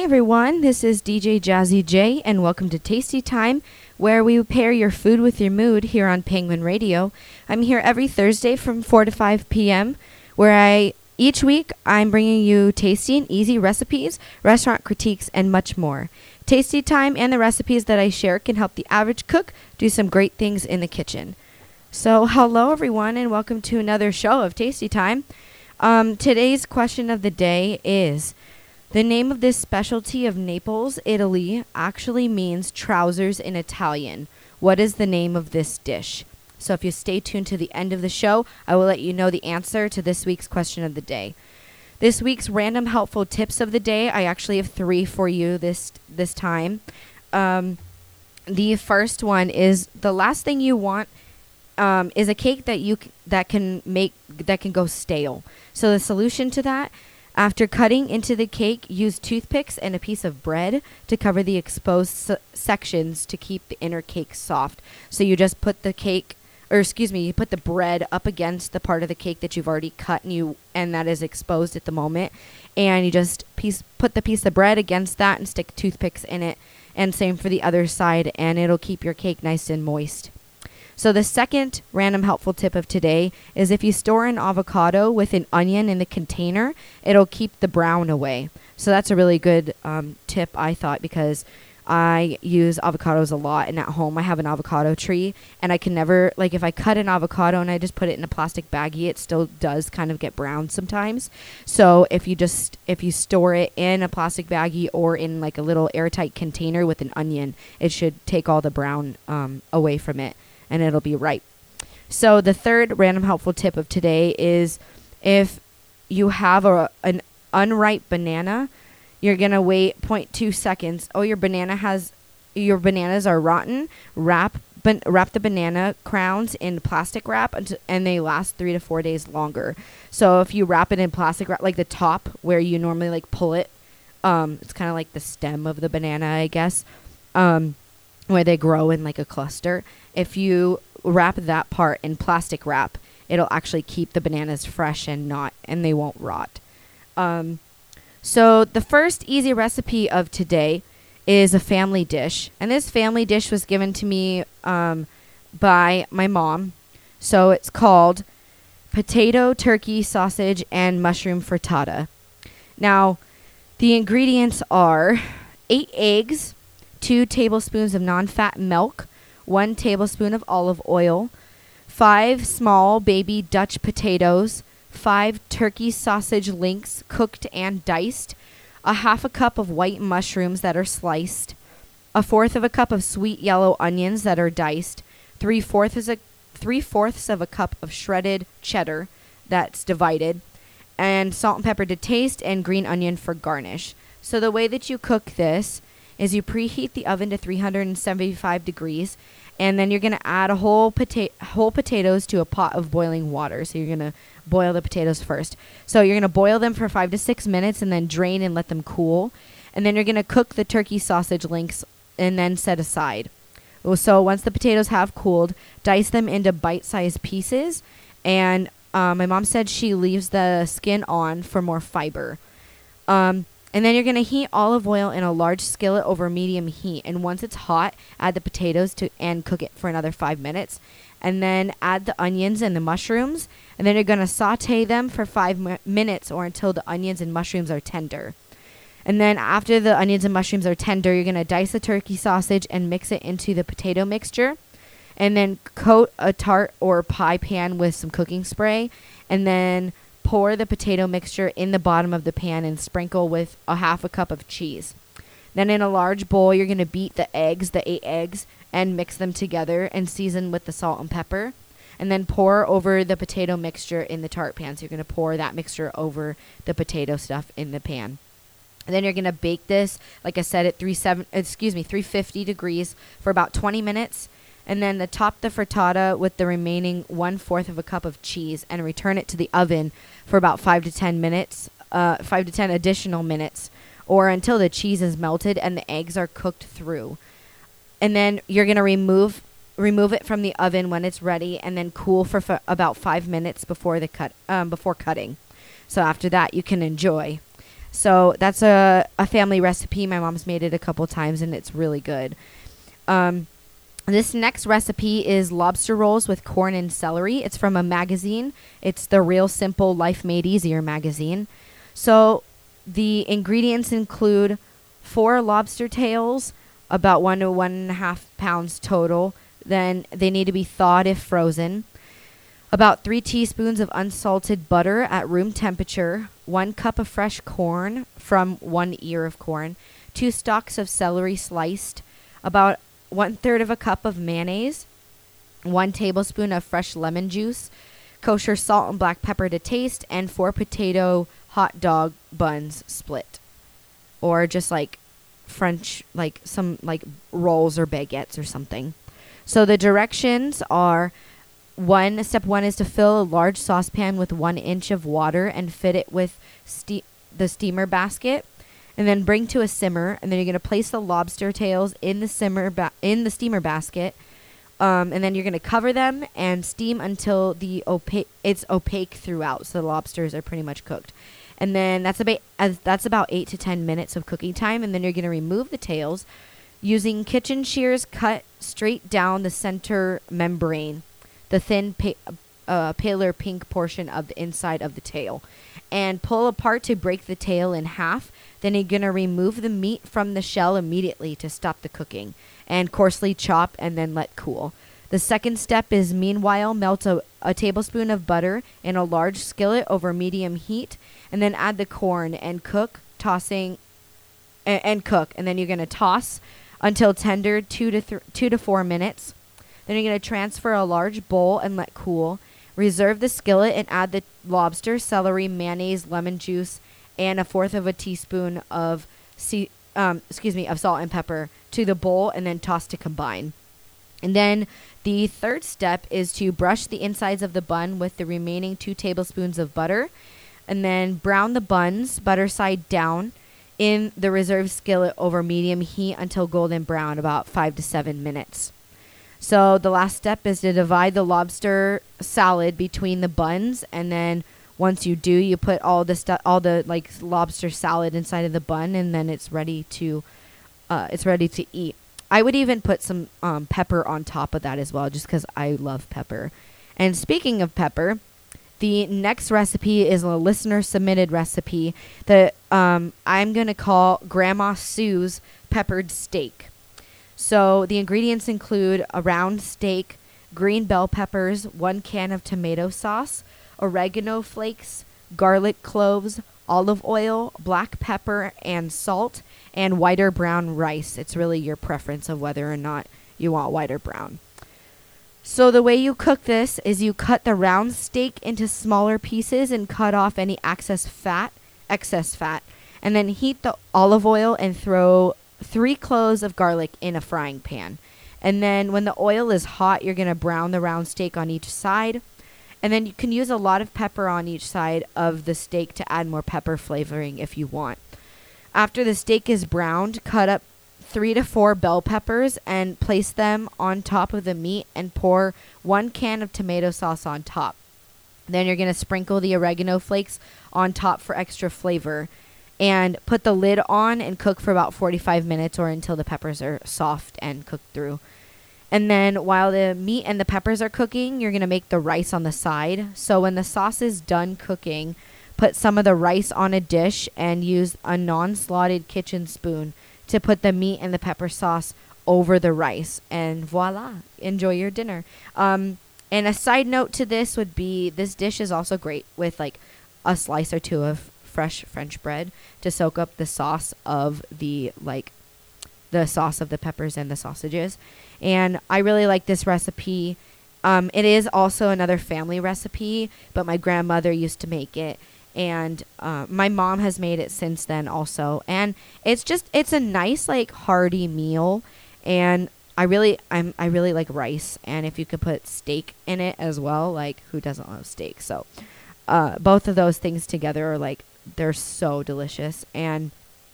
everyone, this is DJ Jazzy J, and welcome to Tasty Time, where we pair your food with your mood here on Penguin Radio. I'm here every Thursday from 4 to 5 p.m., where each week I'm bringing you tasty and easy recipes, restaurant critiques, and much more. Tasty Time and the recipes that I share can help the average cook do some great things in the kitchen. So hello everyone, and welcome to another show of Tasty Time. Today's question of the day is, the name of this specialty of Naples, Italy, actually means trousers in Italian. What is the name of this dish? So if you stay tuned to the end of the show, I will let you know the answer to this week's question of the day. This week's random helpful tips of the day, I actually have 3 for you this time. The first one is, the last thing you want is a cake that can go stale. So the solution to that: after cutting into the cake, use toothpicks and a piece of bread to cover the exposed sections to keep the inner cake soft. So you just put you put the bread up against the part of the cake that you've already cut and that is exposed at the moment, and you just put the piece of bread against that and stick toothpicks in it, and same for the other side, and it'll keep your cake nice and moist. So the second random helpful tip of today is, if you store an avocado with an onion in the container, it'll keep the brown away. So that's a really good tip, I thought, because I use avocados a lot, and at home I have an avocado tree, and I can never, if I cut an avocado and I just put it in a plastic baggie, it still does kind of get brown sometimes. So if you store it in a plastic baggie or in a little airtight container with an onion, it should take all the brown away from it, and it'll be ripe. So the third random helpful tip of today is, if you have an unripe banana, you're going to wait 0.2 seconds. Oh, your bananas are rotten. Wrap the banana crowns in plastic wrap, and they last 3 to 4 days longer. So if you wrap it in plastic wrap, like the top where you normally pull it, it's kind of like the stem of the banana, I guess, where they grow in a cluster. If you wrap that part in plastic wrap, it'll actually keep the bananas fresh and they won't rot. So the first easy recipe of today is a family dish, and this family dish was given to me by my mom. So it's called potato, turkey, sausage, and mushroom frittata. Now, the ingredients are 8 eggs, 2 tablespoons of non-fat milk, 1 tablespoon of olive oil, 5 small baby Dutch potatoes, 5 turkey sausage links cooked and diced, a half a cup of white mushrooms that are sliced, 1/4 of a cup of sweet yellow onions that are diced, 3/4 of a cup of shredded cheddar that's divided, and salt and pepper to taste, and green onion for garnish. So the way that you cook this is, you preheat the oven to 375 degrees, and then you're going to add whole potatoes to a pot of boiling water. So you're going to boil the potatoes first. So you're going to boil them for 5 to 6 minutes, and then drain and let them cool. And then you're going to cook the turkey sausage links and then set aside. So once the potatoes have cooled, dice them into bite-sized pieces. And my mom said she leaves the skin on for more fiber. And then you're going to heat olive oil in a large skillet over medium heat. And once it's hot, add the potatoes and cook it for another 5 minutes. And then add the onions and the mushrooms. And then you're going to saute them for 5 minutes or until the onions and mushrooms are tender. And then after the onions and mushrooms are tender, you're going to dice the turkey sausage and mix it into the potato mixture. And then coat a tart or pie pan with some cooking spray. And then pour the potato mixture in the bottom of the pan and sprinkle with a half a cup of cheese. Then in a large bowl, you're going to beat the 8 eggs, and mix them together and season with the salt and pepper. And then pour over the potato mixture in the tart pan. So you're going to pour that mixture over the potato stuff in the pan. And then you're going to bake this, like I said, at 350 degrees for about 20 minutes. And then top the frittata with the remaining 1/4 of a cup of cheese, and return it to the oven for about 5 to 10 minutes, 5 to 10 additional minutes, or until the cheese is melted and the eggs are cooked through. And then you're going to remove it from the oven when it's ready, and then cool for about 5 minutes before cutting. So after that, you can enjoy. So that's a family recipe. My mom's made it a couple times, and it's really good. This next recipe is lobster rolls with corn and celery. It's from a magazine. It's the Real Simple Life Made Easier magazine. So the ingredients include 4 lobster tails, about 1 to 1.5 pounds total. Then they need to be thawed if frozen. About 3 teaspoons of unsalted butter at room temperature, 1 cup of fresh corn from 1 ear of corn, 2 stalks of celery sliced, about 1/3 of a cup of mayonnaise, 1 tablespoon of fresh lemon juice, kosher salt and black pepper to taste, and 4 potato hot dog buns split. Or just like French, like some like rolls or baguettes or something. So the directions are: step 1 is to fill a large saucepan with 1 inch of water and fit it with the steamer basket, and then bring to a simmer. And then you're going to place the lobster tails in the steamer basket, and then you're going to cover them and steam until it's opaque throughout, so the lobsters are pretty much cooked. And then that's about 8 to 10 minutes of cooking time. And then you're going to remove the tails using kitchen shears, cut straight down the center membrane, the thin paler pink portion of the inside of the tail, and pull apart to break the tail in half. Then you're going to remove the meat from the shell immediately to stop the cooking, and coarsely chop and then let cool. The second step is, meanwhile, melt a tablespoon of butter in a large skillet over medium heat, and then add the corn and cook, and cook. And then you're going to toss until tender, 2 to 4 minutes. Then you're going to transfer a large bowl and let cool. Reserve the skillet and add the lobster, celery, mayonnaise, lemon juice, and 1/4 of a teaspoon of salt and pepper to the bowl, and then toss to combine. And then the third step is to brush the insides of the bun with the remaining 2 tablespoons of butter, and then brown the buns, butter side down, in the reserved skillet over medium heat until golden brown, about 5 to 7 minutes. So the last step is to divide the lobster salad between the buns, and then once you do, you put all the like lobster salad inside of the bun, and then it's ready to eat. I would even put some pepper on top of that as well, just because I love pepper. And speaking of pepper, the next recipe is a listener submitted recipe that I'm gonna call Grandma Sue's peppered steak. So the ingredients include a round steak, green bell peppers, 1 can of tomato sauce, oregano flakes, garlic cloves, olive oil, black pepper, and salt, and white or brown rice. It's really your preference of whether or not you want white or brown. So the way you cook this is you cut the round steak into smaller pieces and cut off any excess fat, and then heat the olive oil and throw 3 cloves of garlic in a frying pan. And then when the oil is hot, you're going to brown the round steak on each side. And then you can use a lot of pepper on each side of the steak to add more pepper flavoring if you want. After the steak is browned, cut up 3 to 4 bell peppers and place them on top of the meat and pour 1 can of tomato sauce on top. Then you're going to sprinkle the oregano flakes on top for extra flavor, and put the lid on and cook for about 45 minutes or until the peppers are soft and cooked through. And then while the meat and the peppers are cooking, you're going to make the rice on the side. So when the sauce is done cooking, put some of the rice on a dish and use a non-slotted kitchen spoon to put the meat and the pepper sauce over the rice. And voila, enjoy your dinner. And a side note to this would be, this dish is also great with like a slice or 2 of fresh French bread to soak up the sauce of the sauce of the peppers and the sausages. And I really like this recipe. It is also another family recipe, but my grandmother used to make it, and my mom has made it since then also. And it's a nice like hearty meal, and I really like rice, and if you could put steak in it as well, like who doesn't love steak? So both of those things together are like, they're so delicious. And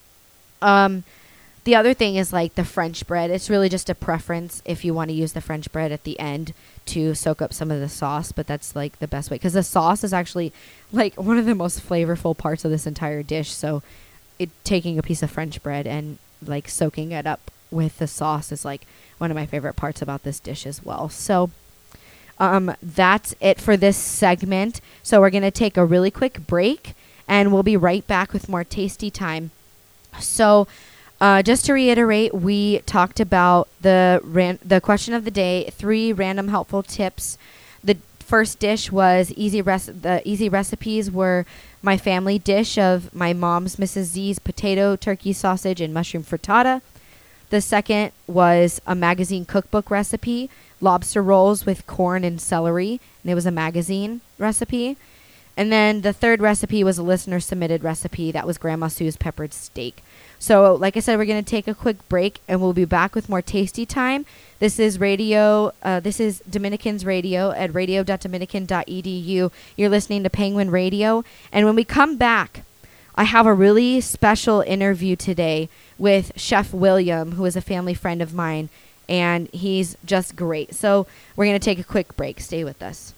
the other thing is like the French bread. It's really just a preference if you want to use the French bread at the end to soak up some of the sauce, but that's like the best way, because the sauce is actually like one of the most flavorful parts of this entire dish. So taking a piece of French bread and like soaking it up with the sauce is like one of my favorite parts about this dish as well. So that's it for this segment. So we're going to take a really quick break and we'll be right back with more tasty time. So just to reiterate, we talked about the question of the day, 3 random helpful tips. The first dish was the easy recipes were my family dish of my mom's Mrs. Z's potato, turkey sausage, and mushroom frittata. The second was a magazine cookbook recipe, lobster rolls with corn and celery, and it was a magazine recipe. And then the third recipe was a listener-submitted recipe that was Grandma Sue's peppered steak. So, like I said, we're going to take a quick break, and we'll be back with more tasty time. This is Dominicans Radio at radio.dominican.edu. You're listening to Penguin Radio. And when we come back, I have a really special interview today with Chef William, who is a family friend of mine, and he's just great. So we're going to take a quick break. Stay with us.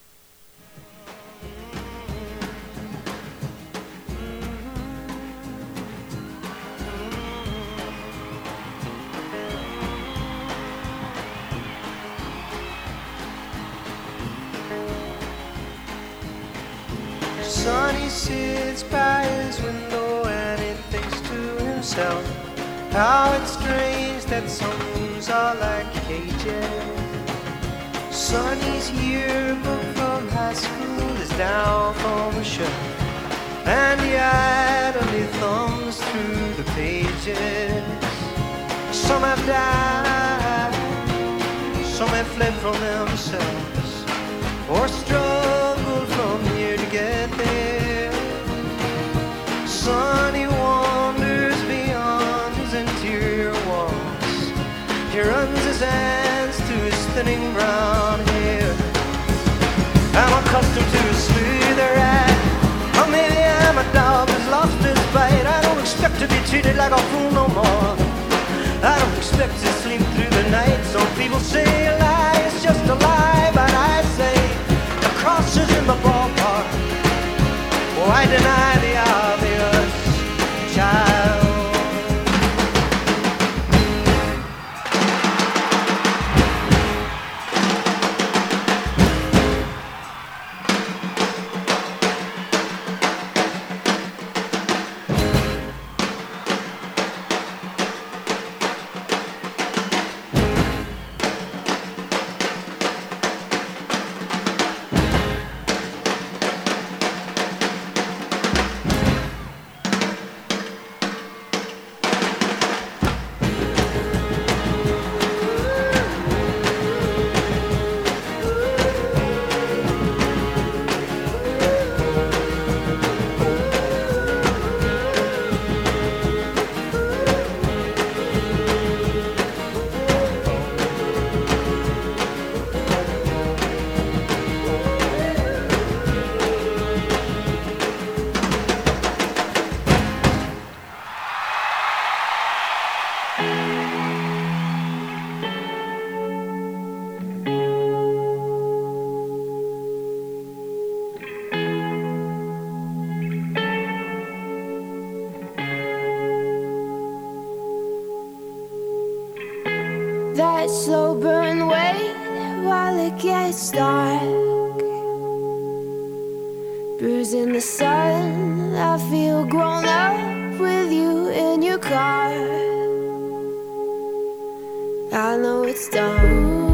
Sonny sits by his window and he thinks to himself, how it's strange that some rooms are like cages. Sonny's yearbook from high school is down from a shelf, and he idly thumbs through the pages. Some have died, some have fled from themselves, or struggled from here to get there. Sonny wanders beyond his interior walls. He runs his hands through his thinning brown hair. I'm accustomed to a smoother ride, or maybe I'm a dog who's lost his bite. I don't expect to be treated like a fool no more. I don't expect to sleep through the night. Some people say a lie is just a lie, but I say the cross is in the ballpark. Why deny the obvious, child? That slow burn wait while it gets dark, bruising the sun. I feel grown up with you in your car. I know it's done.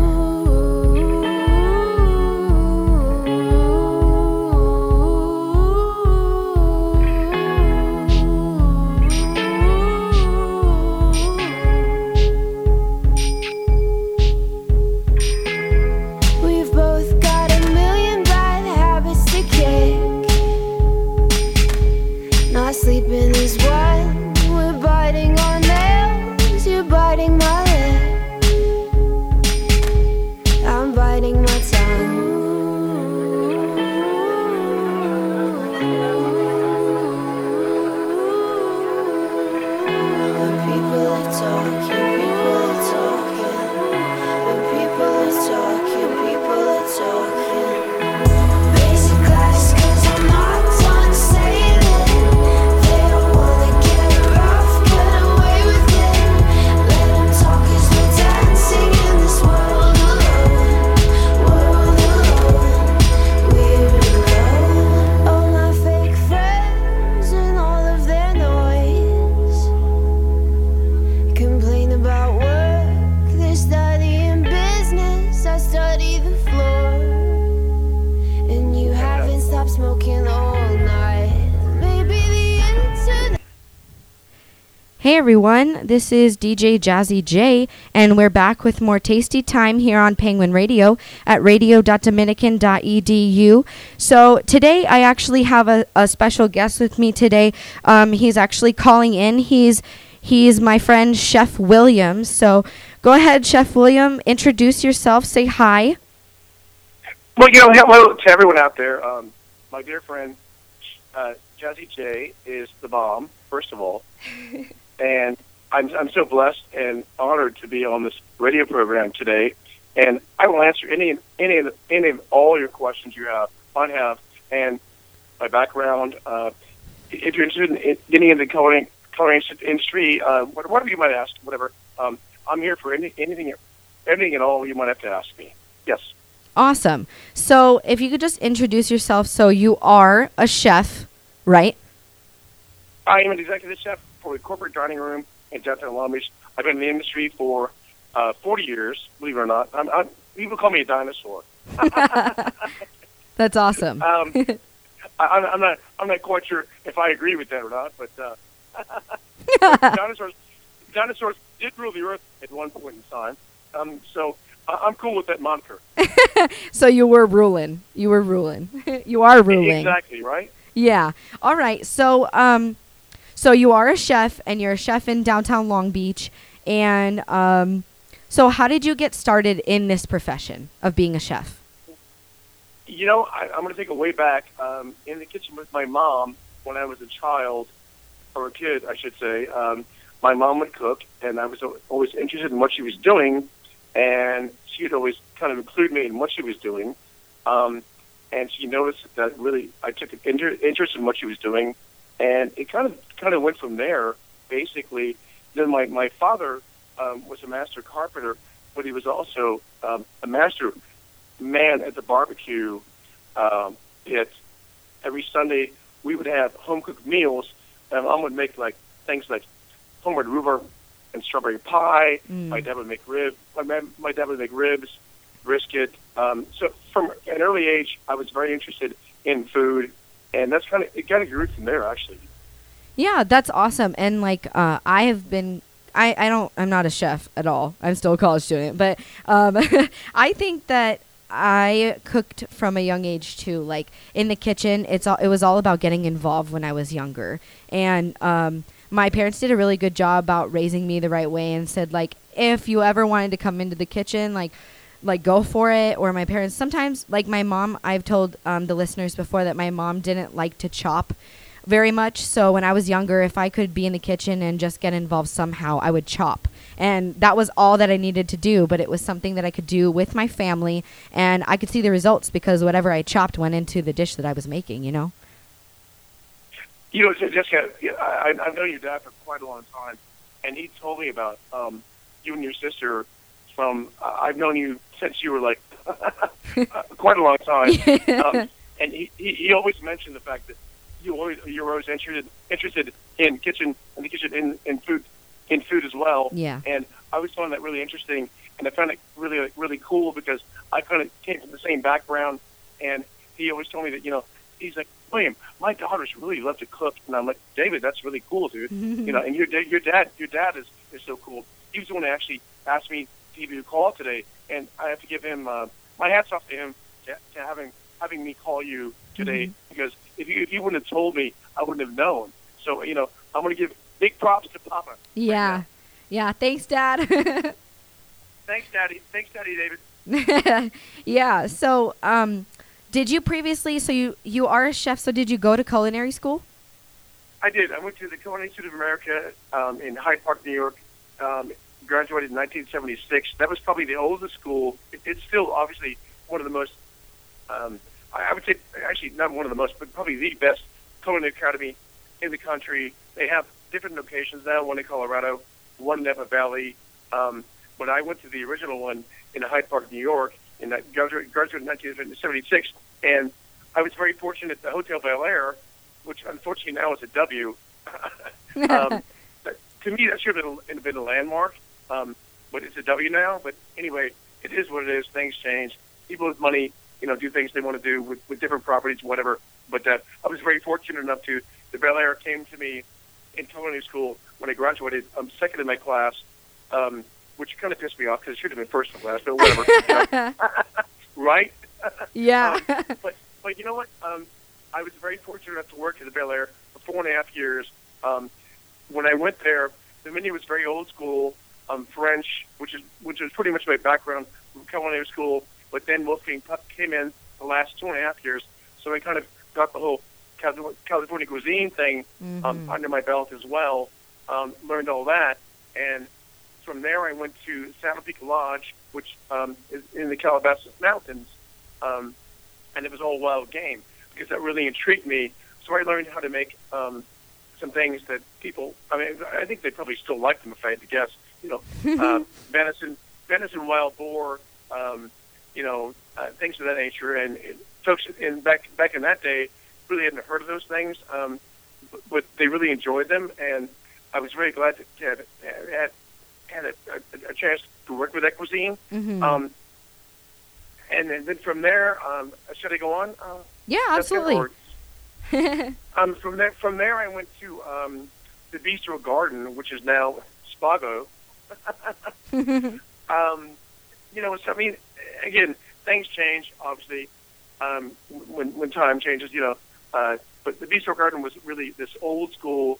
Sleeping is one, we're biting our nails, you're biting my lip. everyone. This is DJ Jazzy J, and we're back with more tasty time here on Penguin Radio at radio.dominican.edu. So today I actually have a special guest with me today. He's actually calling in. He's my friend Chef William. So go ahead, Chef William. Introduce yourself. Say hi. Well, hello to everyone out there. My dear friend Jazzy J is the bomb, first of all, and I'm so blessed and honored to be on this radio program today. And I will answer any of all your questions you might have, and my background. If you're interested in getting into the coloring industry, whatever you might ask, whatever. I'm here for anything at all you might have to ask me. Yes. Awesome. So if you could just introduce yourself. So you are a chef, right? I am an executive chef for a corporate dining room in downtown Long Beach. I've been in the industry for 40 years, believe it or not. People call me a dinosaur. That's awesome. I'm not quite sure if I agree with that or not, but dinosaurs did rule the earth at one point in time. So I'm cool with that moniker. So you were ruling. You are ruling. Exactly, right? Yeah. All right. So so you are a chef, and you're a chef in downtown Long Beach. And so how did you get started in this profession of being a chef? I'm going to take it way back. In the kitchen with my mom when I was a child, or a kid, I should say. My mom would cook, and I was always interested in what she was doing, and she would always kind of include me in what she was doing. And she noticed that really I took an interest in what she was doing, and it kind of went from there, basically. Then my father was a master carpenter, but he was also a master man at the barbecue pit. Every Sunday we would have home-cooked meals, and Mom would make things like homemade rhubarb and strawberry pie. My dad would make ribs. My dad would make ribs, brisket. So from an early age, I was very interested in food, and that's kind of grew from there, actually. Yeah, that's awesome. And I'm not a chef at all. I'm still a college student, but I think that I cooked from a young age too. Like in the kitchen, it was all about getting involved when I was younger, and my parents did a really good job about raising me the right way, and said if you ever wanted to come into the kitchen, go for it. Or my parents sometimes, my mom, I've told the listeners before that my mom didn't like to chop very much. So when I was younger, if I could be in the kitchen and just get involved somehow, I would chop. And that was all that I needed to do, but it was something that I could do with my family, and I could see the results because whatever I chopped went into the dish that I was making, Jessica, I've known your dad for quite a long time, and he told me about you and your sister I've known you since you were quite a long time. And he always mentioned the fact that you were always interested in food as well. Yeah. And I always found that really interesting, and I found it really, really cool because I kind of came from the same background, and he always told me that, he's like, William, my daughters really love to cook, and I'm like, David, that's really cool, dude. And your dad is so cool. He was the one that actually asked me to give you a call today, and I have to give him my hats off to him to having me call you today, because if you wouldn't have told me, I wouldn't have known. So I'm going to give big props to Papa. Yeah, right. Yeah. Thanks, Dad. Thanks, Daddy, David. Yeah. So, did you previously? So you are a chef. So did you go to culinary school? I did. I went to the Culinary Institute of America in Hyde Park, New York. Graduated in 1976. That was probably the oldest school. It's still obviously one of the most. I would say actually not one of the most, but probably the best culinary academy in the country. They have different locations now. One in Colorado, one in Napa Valley. But I went to the original one in Hyde Park, New York. In that graduated in 1976, and I was very fortunate at the Hotel Bel Air, which unfortunately now is a W. To me, that should have been a landmark, but it's a W now. But anyway, it is what it is. Things change. People with money, do things they want to do with different properties, whatever. But I was very fortunate enough the Bel Air came to me in culinary school when I graduated, second in my class, which kind of pissed me off because I should have been first in class, but whatever. You know? Right? Yeah. But you know what? I was very fortunate enough to work at the Bel Air for 4.5 years. When I went there, the menu was very old school, French, which is pretty much my background from culinary school. But then Wolfgang Puck came in the last 2.5 years, so I kind of got the whole California cuisine thing under my belt as well. Learned all that, and from there I went to Santa Pica Lodge, which is in the Calabasas Mountains, and it was all wild game because that really intrigued me. So I learned how to make some things that people, I mean, I think they probably still like them if I had to guess. You know, venison, wild boar, things of that nature. And folks back in that day really hadn't heard of those things, but they really enjoyed them. And I was very glad to have had a chance to work with that cuisine. Mm-hmm. And then from there, should I go on? Yeah, absolutely. From there, I went to the Bistro Garden, which is now Spago. So I mean, again, things change, obviously, when time changes, but the Bistro Garden was really this old school,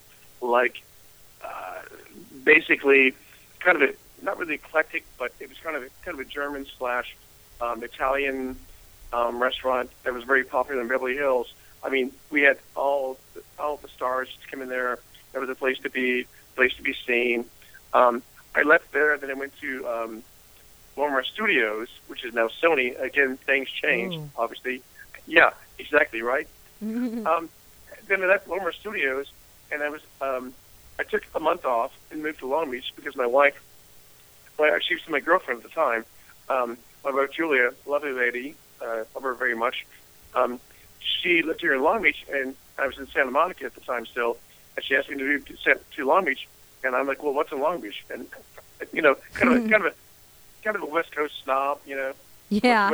basically kind of not really eclectic, but it was kind of a German / Italian restaurant that was very popular in Beverly Hills. I mean, we had all the stars come in there. There was a place to be seen. I left there, then I went to Lorimer Studios, which is now Sony. Again, things change, obviously. Yeah, exactly right. Then I left Lorimer Studios, and I took a month off and moved to Long Beach because my wife, she was my girlfriend at the time. My wife Julia, lovely lady, love her very much. She lived here in Long Beach, and I was in Santa Monica at the time still, and she asked me to move to Long Beach, and I'm like, well, what's in Long Beach? And kind of a West Coast snob, Yeah.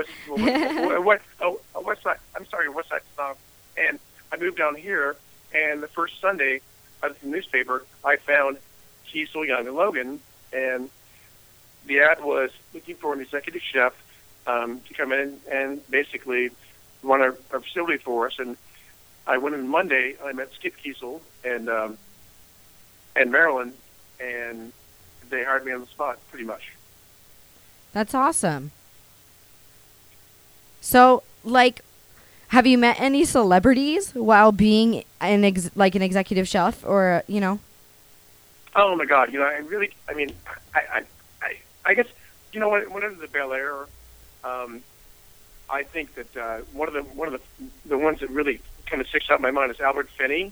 West Side snob. And I moved down here, and the first Sunday out of the newspaper, I found Kiesel, Young, and Logan, and the ad was looking for an executive chef to come in and basically run our facility for us. And I went in Monday. I met Skip Kiesel and Marilyn, and they hired me on the spot, pretty much. That's awesome. So, have you met any celebrities while being an executive chef, or Oh my God! I guess when I was at Bel Air, I think that one of the ones that really kind of sticks out in my mind is Albert Finney.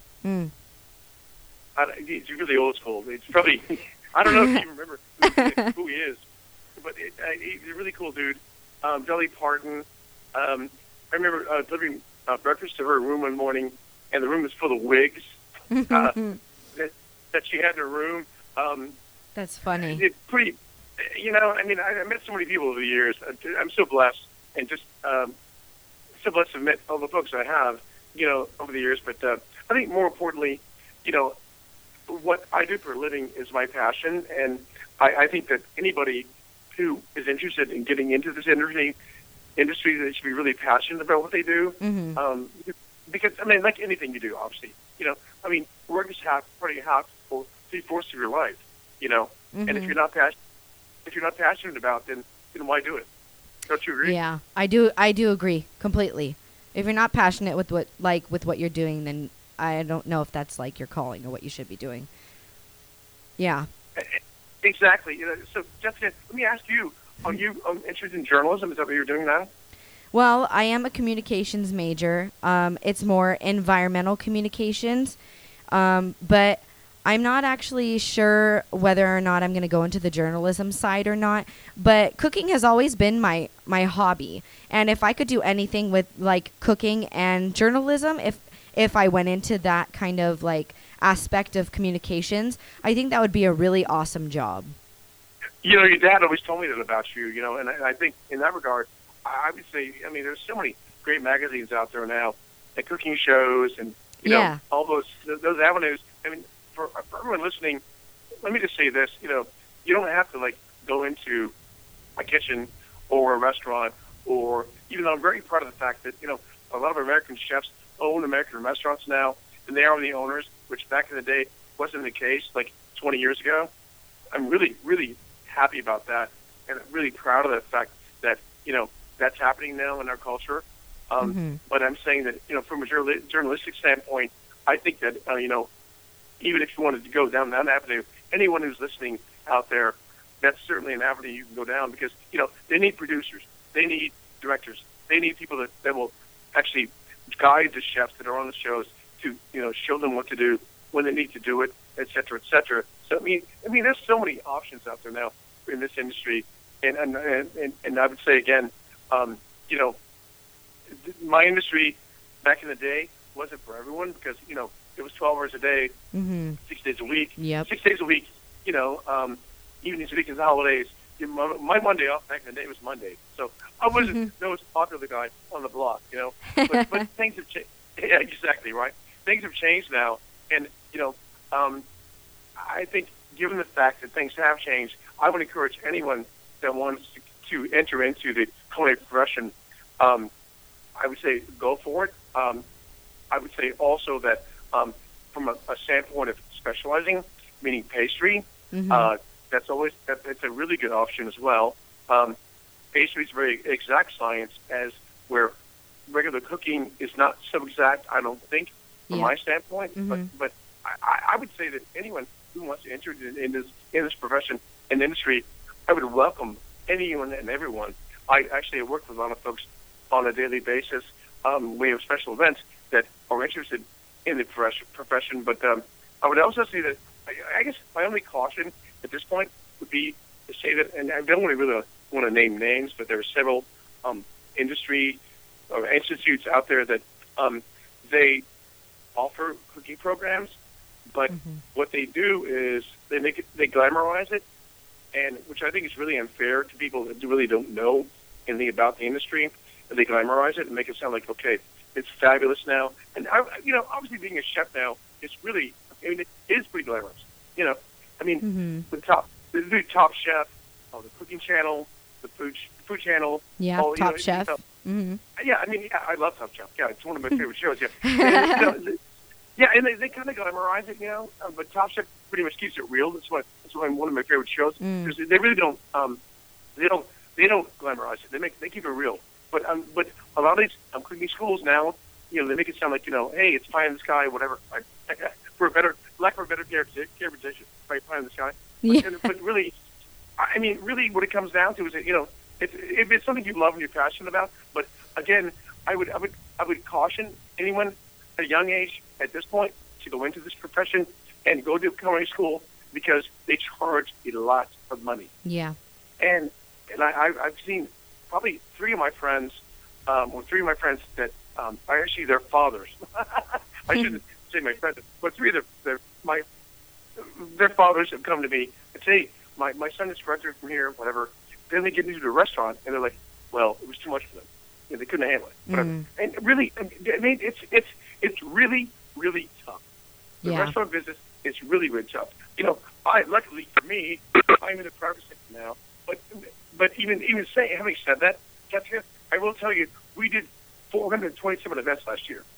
He's really old school. It's probably I don't know if you remember who he is, but he's a really cool dude. Dolly Parton. I remember delivering breakfast to her room one morning, and the room was full of wigs that she had in her room. That's funny. It's pretty. I met so many people over the years. I'm so blessed, and just so blessed to meet all the folks I have, over the years. But I think more importantly, what I do for a living is my passion, and I think that anybody who is interested in getting into this industry, they should be really passionate about what they do. Mm-hmm. Because like anything you do, obviously, work is probably half or 3/4 of your life, Mm-hmm. and if you're not passionate about, then why do it? Don't you agree? Yeah, I do agree completely. If you're not passionate with what you're doing, then I don't know if that's your calling or what you should be doing. Yeah. Exactly. So, Jessica, let me ask you: are you interested in journalism? Is that what you're doing now? Well, I am a communications major. It's more environmental communications, but I'm not actually sure whether or not I'm going to go into the journalism side or not. But cooking has always been my hobby, and if I could do anything with cooking and journalism, if I went into that kind of aspect of communications, I think that would be a really awesome job. Your dad always told me that about you, and I think in that regard, I would say, there's so many great magazines out there now, and cooking shows, and all those avenues. For everyone listening, let me just say this, you don't have to like go into a kitchen or a restaurant, or even though I'm very proud of the fact that, a lot of American chefs own American restaurants now, and they are the owners, which back in the day wasn't the case like 20 years ago. I'm really, really happy about that, and really proud of the fact that, that's happening now in our culture. But I'm saying that, from a journalistic standpoint, I think that, even if you wanted to go down that avenue, anyone who's listening out there, that's certainly an avenue you can go down because, they need producers, they need directors, they need people that will actually guide the chefs that are on the shows to, show them what to do, when they need to do it, et cetera, et cetera. So, I mean, there's so many options out there now in this industry. And I would say, again, my industry back in the day wasn't for everyone because, it was 12 hours a day, 6 days a week. Yep. 6 days a week, evenings, weekends, holidays. My Monday off back in the day was Monday. So I wasn't the most popular guy on the block, But things have changed. Yeah, exactly, right? Things have changed now. And, I think given the fact that things have changed, I would encourage anyone that wants to enter into the culinary profession, I would say go for it. I would say also that from a standpoint of specializing, meaning pastry, that's a really good option as well. Pastry is very exact science, as where regular cooking is not so exact, I don't think, from my standpoint. But I would say that anyone who wants to enter in this profession and industry, I would welcome anyone and everyone. I work with a lot of folks on a daily basis. We have special events that are interested in the profession. But I would also say that I guess my only caution at this point would be to say that, and I don't really want to name names, but there are several industry or institutes out there that they offer cooking programs, but what they do is they glamorize it, and which I think is really unfair to people that really don't know anything about the industry. They glamorize it and make it sound like, okay, it's fabulous now. And obviously being a chef now is really, it is pretty glamorous. The Top Chef, the Cooking Channel, the Food Channel. Yeah, Top Chef. Yeah, I love Top Chef. Yeah, it's one of my favorite shows. Yeah, and they kind of glamorize it, but Top Chef pretty much keeps it real. That's why one of my favorite shows because they really don't they don't glamorize it. They keep it real. But a lot of these cooking schools now, they make it sound like hey, it's pie in the sky, whatever. For a better characterization, right? Pie in the sky. But really, really, what it comes down to is that if it's something you love and you're passionate about. But again, I would caution anyone at a young age at this point to go into this profession and go to culinary school because they charge a lot of money. Yeah. And I've seen probably three of my friends that are actually their fathers. I shouldn't say my friends, but three of their fathers have come to me and say, my son is graduated from here, whatever. Then they get into the restaurant and they're like, well, it was too much for them. They couldn't handle it. And really, it's really, really tough. The restaurant business is really, really tough. Luckily for me, I'm in the private sector now. But having said that, Jessica, I will tell you, we did 427 events last year.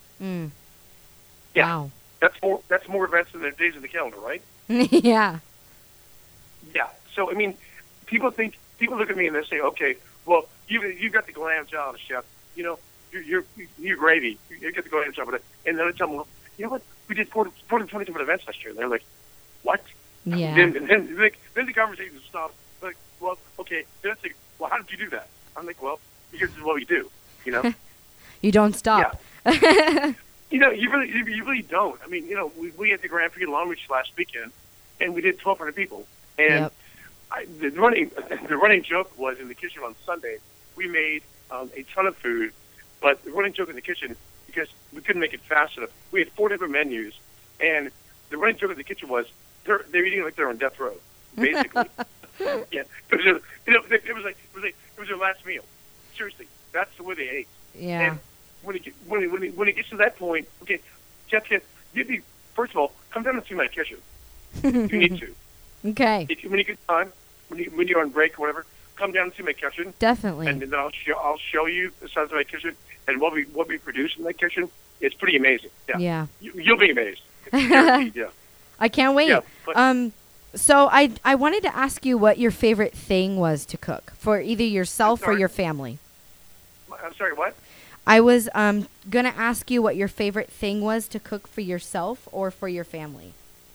Yeah. Wow. That's more events than the days in the calendar, right? Yeah. Yeah. So people look at me and they say, okay, well, you got the glam job, chef. You're gravy. You get the glam job. And then I tell them, well, you know what? We did 427 events last year. And they're like, what? Yeah. Then the conversation stops. Like, well, okay. Then I say, well, how did you do that? I'm like, well, here's what we do. You don't stop. Yeah. You really don't. We had the Grand Prix of Long Beach last weekend, and we did 1,200 people. And the running joke was in the kitchen on Sunday, we made a ton of food, but the running joke in the kitchen, because we couldn't make it fast enough, we had 4 different menus, and the running joke in the kitchen was they're eating like they're on death row, basically. Yeah, it was their last meal. Seriously, that's the way they ate. Yeah. And when it gets to that point, okay, Jessica, first of all, come down and see my kitchen. You need to. Okay. When you get time, when you're on break or whatever, come down to my kitchen, Definitely. and then I'll show you the size of my kitchen and what we produce in my kitchen. It's pretty amazing. Yeah. You'll be amazed. It's guaranteed, yeah. I can't wait. Yeah, but- So I wanted to ask you what your favorite thing was to cook for either yourself or sorry? your family. I'm sorry, what? I was going to ask you what your favorite thing was to cook for yourself or for your family.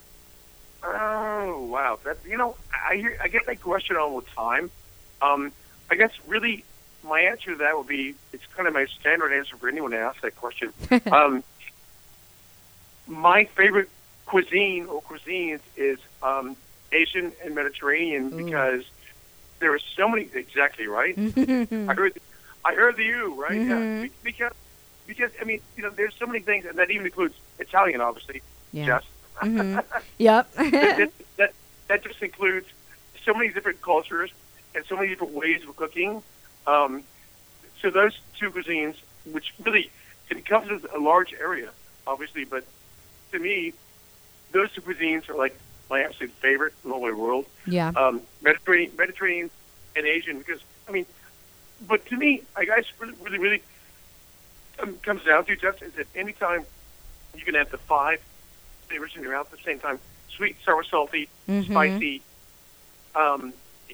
Oh, wow. I get that question all the time. I guess really my answer to that would be, it's kind of my standard answer for anyone to ask that question. My favorite cuisine or cuisines is Asian and Mediterranean because there are so many, exactly, right? I heard you, right? Mm-hmm. Yeah. Because I mean, there's so many things, and that even includes Italian, obviously. Yeah. Yes. Mm-hmm. Yep. that just includes so many different cultures and so many different ways of cooking. So those two cuisines, which really encompasses a large area, obviously, but to me, those two cuisines are like my absolute favorite in the whole wide world. Yeah. Mediterranean and Asian, because I mean, but to me, I guess really comes down to just is that anytime you can have the 5 flavors in your mouth at the same time: sweet, sour, salty, spicy. And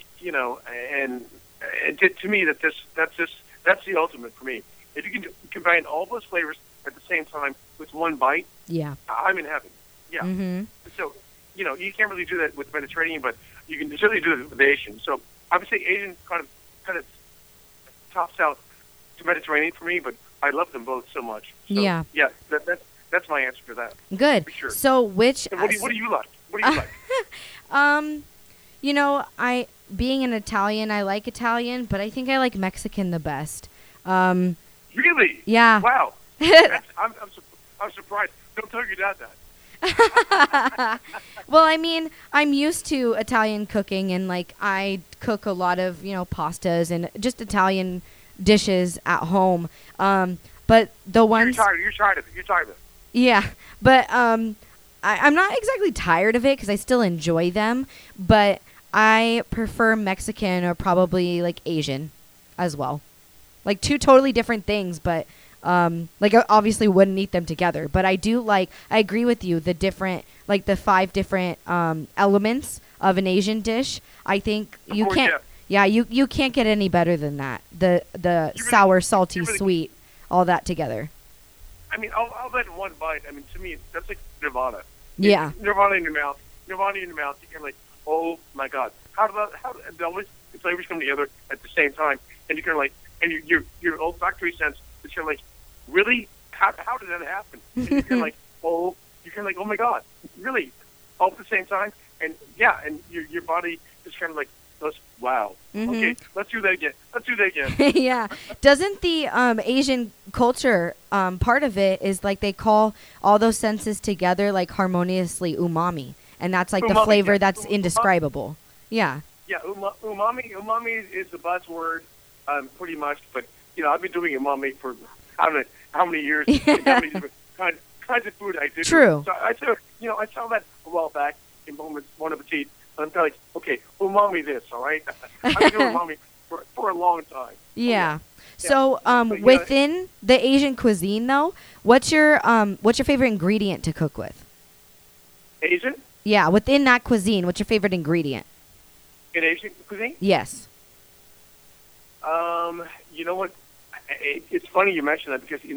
to me, that's the ultimate for me. If you can combine all those flavors at the same time with one bite, yeah, I'm in heaven. Yeah. Mm-hmm. So, you can't really do that with Mediterranean, but you can certainly do it with Asian. So I would say Asian kind of tops out to Mediterranean for me, but I love them both so much. So, yeah. Yeah, that's my answer for that. Good. For sure. So which... And what do you like? What do you like? Being an Italian, I like Italian, but I think I like Mexican the best. Really? Yeah. Wow. I'm surprised. Don't tell your dad that. Well, I mean, I'm used to Italian cooking, and like I cook a lot of pastas and just Italian dishes at home. But the ones You're tired of it. Yeah, but I'm not exactly tired of it because I still enjoy them, but I prefer Mexican or probably like Asian as well. Like 2 totally different things, but like I obviously wouldn't eat them together. But I agree with you, the 5 different elements of an Asian dish. I think you can't. Yeah, you can't get any better than that. The sour, salty, sweet, all that together. I mean, I'll bet in one bite. I mean, to me, that's like nirvana. Yeah. Nirvana in your mouth. You're like, oh my God, how the flavors come together at the same time, and you can like, and your olfactory sense is kind of like, really, how did that happen? And you can like, oh my God, really, all at the same time, and yeah, and your body is kind of like, wow. Mm-hmm. Okay, let's do that again. Yeah. Doesn't the Asian culture, part of it is like they call all those senses together like harmoniously umami. And that's like the flavor that's indescribable. Yeah. Yeah, umami is the buzzword, pretty much. But, I've been doing umami for how many years, and how many different kinds of food I do. True. So I saw that a while back in Bon Appetit. I'm kind of like, okay, umami this, all right? I've been doing umami for a long time. Yeah. Yeah. So within the Asian cuisine, though, what's your favorite ingredient to cook with? Asian? Yeah, within that cuisine, what's your favorite ingredient? In Asian cuisine? Yes. You know what? It's funny you mention that because,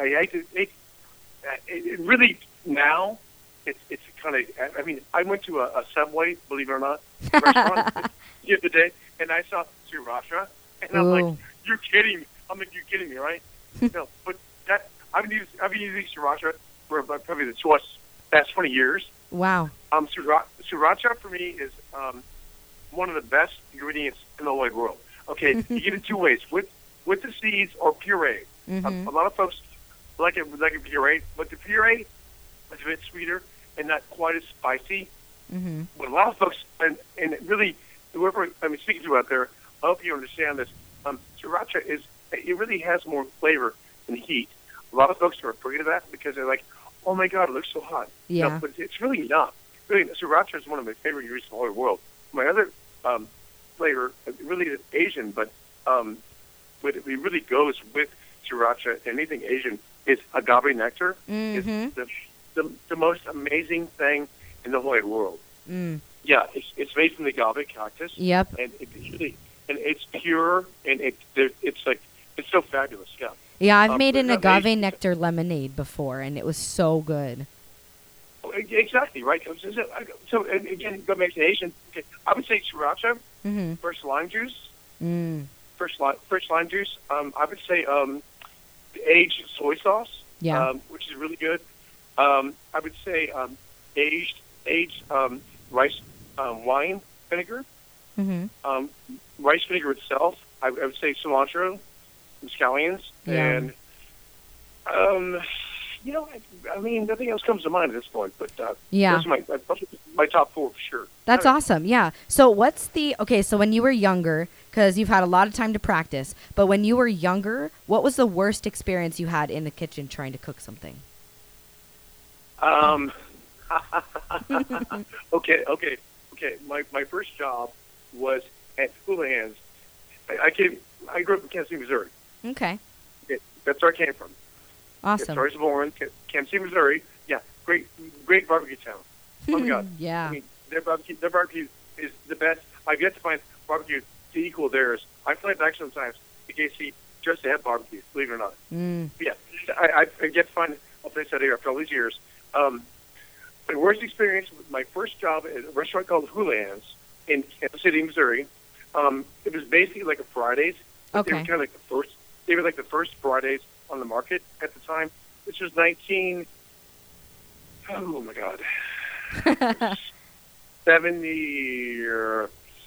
it really now, it's kind of, I mean, I went to a Subway, believe it or not, restaurant the other day, and I saw sriracha, and I'm like, you're kidding me. I'm like, you're kidding me, right? No, but I've been using sriracha for about probably the past 20 years. Wow. Sriracha for me is one of the best ingredients in the whole wide world. Okay, you get it 2 ways, with the seeds or puree. Mm-hmm. A lot of folks like it puree, but the puree is a bit sweeter and not quite as spicy. Mm-hmm. But a lot of folks, and really, whoever I'm speaking to out there, I hope you understand this. Sriracha it really has more flavor than heat. A lot of folks are afraid of that because they're like, oh my God, it looks so hot. Yeah. No, but it's really not. really, sriracha is one of my favorite ingredients in the whole world. My other flavor, really is Asian, but what it really goes with sriracha and anything Asian is agave nectar. Mm-hmm. It's the most amazing thing in the whole world. Mm. Yeah, it's made from the agave cactus. Yep. And it's pure, and it's so fabulous. Yeah. Yeah, I've made an it's agave amazing. nectar lemonade before, and it was so good. Exactly right. So and again, go back to Asian. Okay, I would say sriracha, Mm-hmm. fresh lime juice, Mm. fresh lime juice. I would say aged soy sauce, Yeah. which is really good. I would say aged rice wine vinegar, Mm-hmm. rice vinegar itself. I would say cilantro, and scallions, Yeah. and I mean, nothing else comes to mind at this point. But Yeah. those are my top four for sure. That's awesome. Yeah. So so when you were younger, because you've had a lot of time to practice, but when you were younger, what was the worst experience you had in the kitchen trying to cook something? Okay. My first job was at Houlihan's. I grew up in Kansas City, Missouri. Okay. Okay, that's where I came from. Awesome. That's where I was born, Kansas City, Missouri. Yeah, great barbecue town. Oh my God. Yeah. I mean, their barbecue is the best. I've yet to find barbecue to equal theirs. I fly back sometimes to KC just to have barbecue, believe it or not. Mm. Yeah, I've yet to find a place out here after all these years. My worst experience with my first job at a restaurant called Houlihan's in Kansas City, Missouri. It was basically like a Fridays. But They were Okay. kind of like the first. They were like the first Fridays on the market at the time. This was 19. Oh my God. 70 or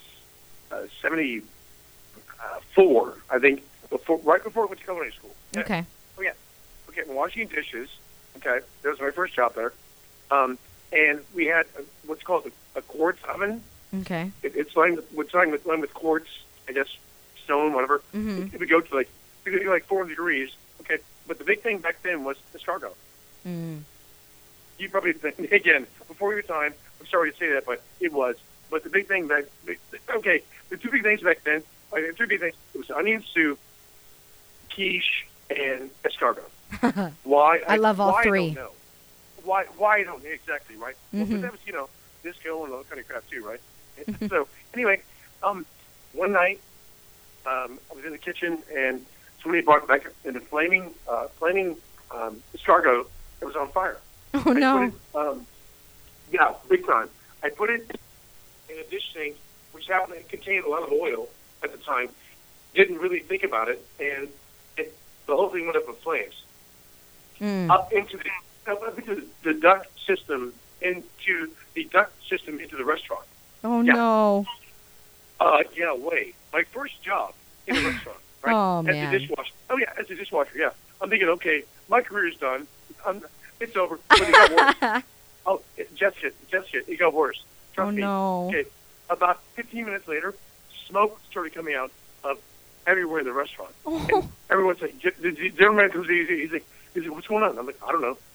74, I think, right before I went to culinary school. Yeah. Okay. Oh, yeah. Okay, washing dishes. Okay, that was my first job there. And we had what's called a quartz oven. Okay. It's lined with quartz, I guess, stone, whatever. Mm-hmm. It would go to like 400 degrees. Okay, but the big thing back then was escargot. Mm. You probably think, again, before your time, I'm sorry to say that, but it was. But the big thing the two big things back then, it was onion soup, quiche, and escargot. Why? I love all why three. I don't know. Why I don't know exactly, right? Well, but that was, disco and all that kind of crap too, right? So, anyway, one night, I was in the kitchen, and somebody brought back in a flaming escargot that was on fire. Oh, no. Yeah, big time. I put it in a dish sink, which happened to contain a lot of oil at the time. Didn't really think about it, and the whole thing went up in flames. Mm. Up into the duct system, into the restaurant. Oh, Yeah. no. Yeah, way. My first job in a restaurant, right? Oh, as man. a dishwasher. Oh, yeah, as a dishwasher, yeah. I'm thinking, okay, my career's done. It's over. But it got worse. Oh, Jessica, it got worse. Trust Oh, me. no. Okay, about 15 minutes later, smoke started coming out of everywhere in the restaurant. Oh. And everyone's like, the general manager comes in, he's like, what's going on? I'm like, I don't know.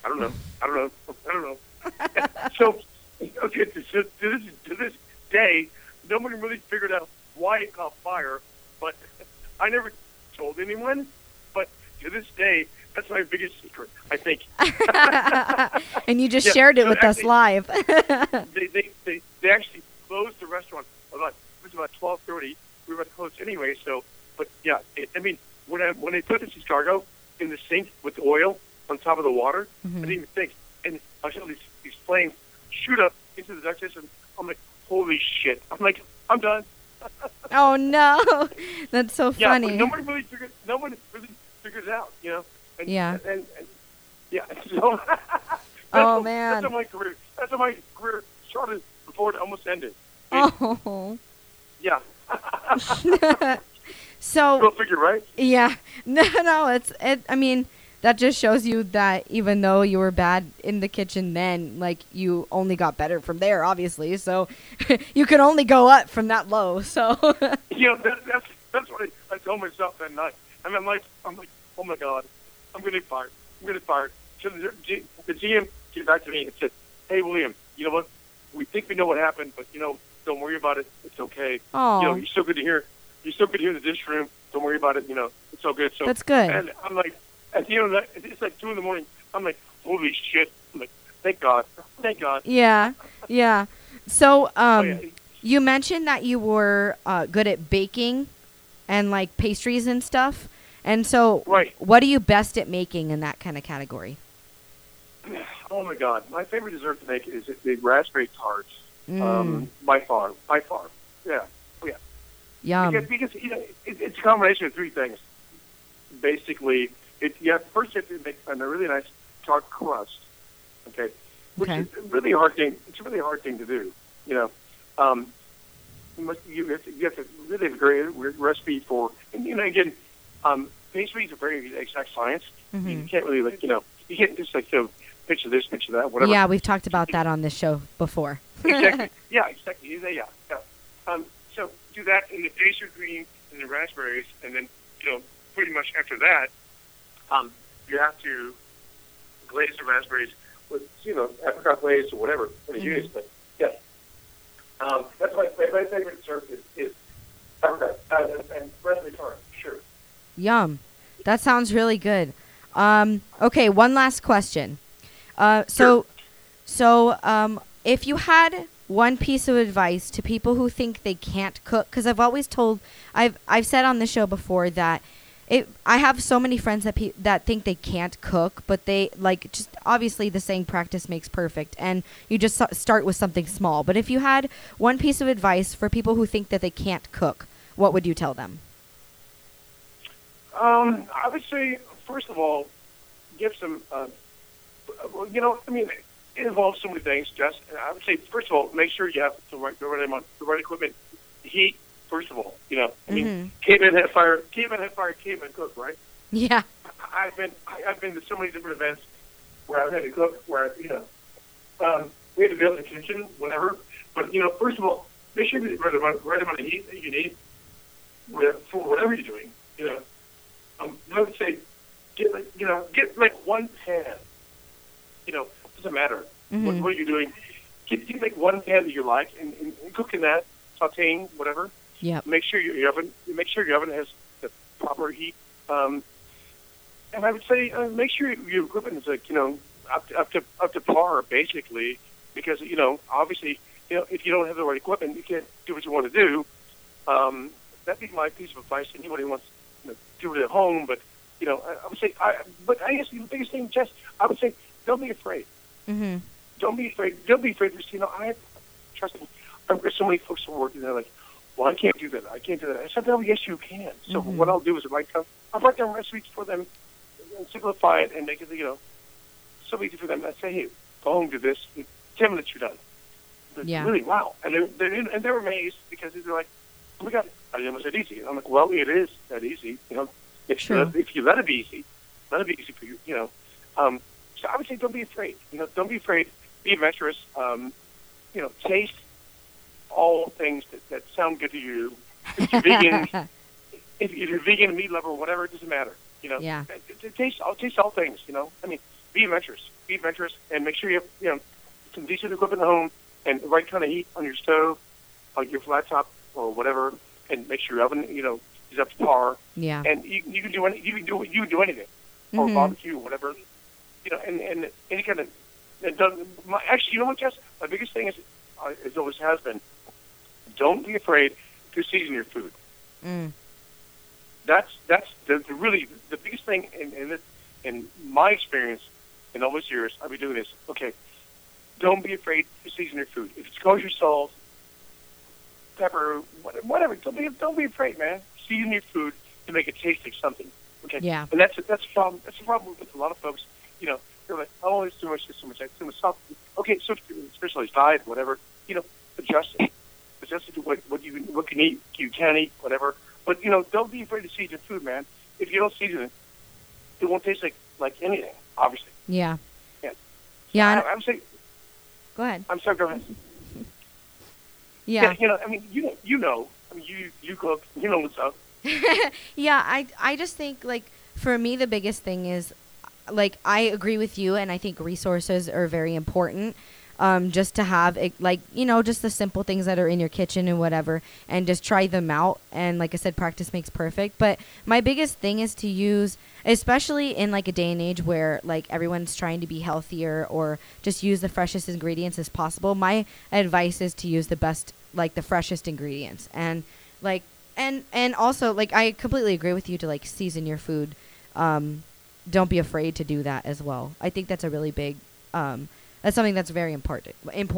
So, okay, to this day, nobody really figured out why it caught fire, but I never told anyone. But to this day, that's my biggest secret, I think. And you just Yeah, shared it so with us actually- live. They actually closed the restaurant it was about 12:30. We were about to close anyway. So, but yeah, when they put this escargot in the sink with the oil on top of the water, I didn't even think. And I saw these flames shoot up into the duct system. I'm like, holy shit! I'm like, I'm done. Oh, no. That's so Yeah, funny. but nobody really figures it out, And, Yeah. And yeah. So Oh, man. That's how my career started before it almost ended. Oh. Yeah. So, Go figure, right? yeah. No, I mean, that just shows you that even though you were bad in the kitchen then, like, you only got better from there, obviously. So, you can only go up from that low, so. That's what I told myself that night. And I'm like, oh my God, I'm going to get fired. So the GM came back to me and said, hey, William, you know what? we think we know what happened, but don't worry about it. It's okay. Oh, You're still good to hear. You're still good to hear in the dish room. Don't worry about it. It's all good. So that's good. And I'm like, at the end of that, it's like 2 a.m. I'm like, holy shit. I'm like, thank God. Thank God. Yeah, yeah. So, Yeah. you mentioned that you were good at baking and like pastries and stuff. And so, Right. what are you best at making in that kind of category? Oh my God, my favorite dessert to make is the raspberry tarts. Mm. By far. Yeah, oh yeah. Yum. Because it's a combination of 3 things. Basically, first you have to make a really nice tart crust. Okay, which Okay. is a really hard thing. It's a really hard thing to do. You have to really have a great recipe for. And again, pastries are very exact science. Mhm. You can't really you can't just picture this, picture that, whatever. Yeah, we've talked about that on this show before. Exactly. Yeah, exactly. Yeah. So do that in the pastry cream and the raspberries, and then pretty much after that, you have to glaze the raspberries with apricot glaze or whatever you use. But yeah, that's my favorite dessert is apricot and raspberry tart. Sure. Yum. That sounds really good. Okay, one last question. So, if you had one piece of advice to people who think they can't cook, because I've said on the show before that I have so many friends that think they can't cook, but they just obviously the saying practice makes perfect, and you just start with something small. But if you had one piece of advice for people who think that they can't cook, what would you tell them? I would say, first of all, give some, it involves so many things, Jess. And I would say, first of all, make sure you have the right equipment. Heat, first of all. Cavemen had fire, cavemen cook, right? Yeah. I've been to so many different events where I've had to cook, where, we had to build a kitchen, whatever. But, first of all, make sure you get the right amount of heat that you need for whatever you're doing, I would say, get one pan. Doesn't matter what you're doing. Get like one pan that you like and cook in that, sautéing, whatever. Yeah. Make sure your oven has the proper heat. And I would say make sure your equipment is up to par basically, because obviously if you don't have the right equipment, you can't do what you want to do. That'd be my piece of advice to anybody who wants to do it at home. But I would say, I guess the biggest thing, Jess, I would say, don't be afraid. Mm-hmm. Don't be afraid. Don't be afraid. Trust me, I've got so many folks who work, and they're like, well, I can't do that. I said, no, yes, you can. So what I'll do is I'll write down recipes for them and simplify it and make it, so easy for them. I say, hey, go home, do this. In 10 minutes, you're done. But Yeah. really, wow. And they're amazed because they're like, oh my God, I didn't know it was that easy. And I'm like, well, it is that easy. If you let it be easy, for you. So I would say don't be afraid. Don't be afraid. Be adventurous. Taste all things that sound good to you. If you're vegan, if you're vegan, meat lover, whatever, it doesn't matter. Yeah. Taste all things. Be adventurous. Be adventurous, and make sure you have some decent equipment at home and the right kind of heat on your stove, on your flat top or whatever, and make sure your oven is up to par. Yeah. And you can do anything, or barbecue, whatever. And any kind of. Actually, you know what, Jess? My biggest thing is, it always has been, don't be afraid to season your food. Mm. That's really the biggest thing in my experience in all those years I've been doing this. Okay, don't be afraid to season your food. If it's kosher salt, pepper, whatever, don't be afraid, man. Season your food to make it taste like something. Okay. Yeah. And that's a problem. That's a problem with a lot of folks. They're like, oh, it's too much, that's too much salt. Okay, so specialized diet, whatever. Adjust it. Adjust it to what you can eat, you can eat, whatever. But don't be afraid to season food, man. If you don't season it, it won't taste like anything. Obviously. Yeah. Yeah. Yeah. I'm saying. Go ahead. I'm sorry. Go ahead. Yeah. I mean, you cook. You know what's up. Yeah. I just think for me the biggest thing is I agree with you, and I think resources are very important. just to have it, like, you know, just the simple things that are in your kitchen and whatever, and just try them out. And like I said, practice makes perfect. But my biggest thing is to use, especially in like a day and age where like everyone's trying to be healthier or just use the freshest ingredients as possible. My advice is to use the best, like the freshest ingredients. And like, and also like, I completely agree with you to like season your food. Don't be afraid to do that as well. I think that's a really big, that's something that's very important.